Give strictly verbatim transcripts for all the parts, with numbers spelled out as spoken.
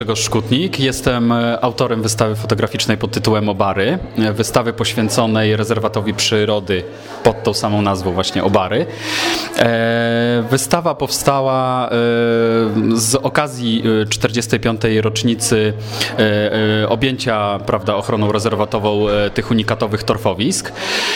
Grzegorz Szkutnik. Jestem autorem wystawy fotograficznej pod tytułem Obary. Wystawy poświęconej rezerwatowi przyrody pod tą samą nazwą właśnie Obary. Wystawa powstała z okazji czterdziestej piątej rocznicy objęcia, prawda, ochroną rezerwatową tych unikatowych torfowisk.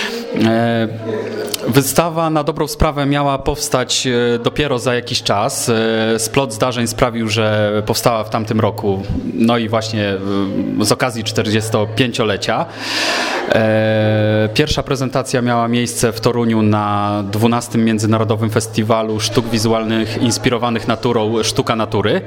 Wystawa na dobrą sprawę miała powstać dopiero za jakiś czas. Splot zdarzeń sprawił, że powstała w tamtym roku, no i właśnie z okazji czterdziestopięciolecia. Pierwsza prezentacja miała miejsce w Toruniu na dwunastym Międzynarodowym Festiwalu Sztuk Wizualnych inspirowanych naturą Sztuka Natury.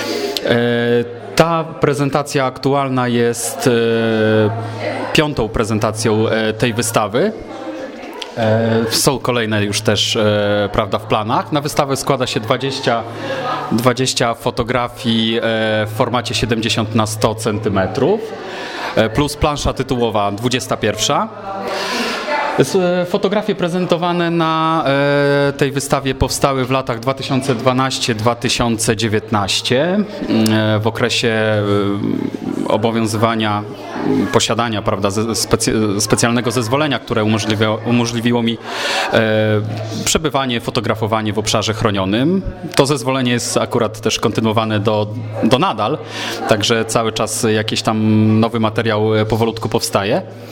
Ta prezentacja aktualna jest piątą prezentacją tej wystawy. Są kolejne już też, prawda, w planach. Na wystawę składa się dwadzieścia, dwadzieścia fotografii w formacie siedemdziesiąt na sto centymetrów plus plansza tytułowa dwudziesta pierwsza. Fotografie prezentowane na tej wystawie powstały w latach dwa tysiące dwunastym do dwa tysiące dziewiętnastego w okresie obowiązywania, posiadania, prawda, specy- specjalnego zezwolenia, które umożliwia, umożliwiło mi e, przebywanie, fotografowanie w obszarze chronionym. To zezwolenie jest akurat też kontynuowane do, do nadal, także cały czas jakiś tam nowy materiał powolutku powstaje.